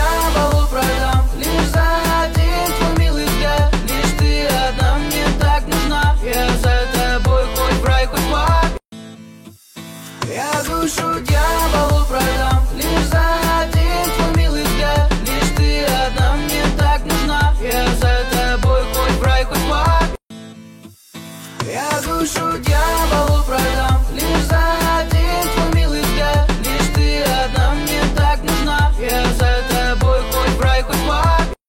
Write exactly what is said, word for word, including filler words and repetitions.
дьяволу продам лишь за один твой милый взгляд. Лишь ты одна мне так нужна. Я за тобой хоть в рай, хоть в ад. Я душу дьявола.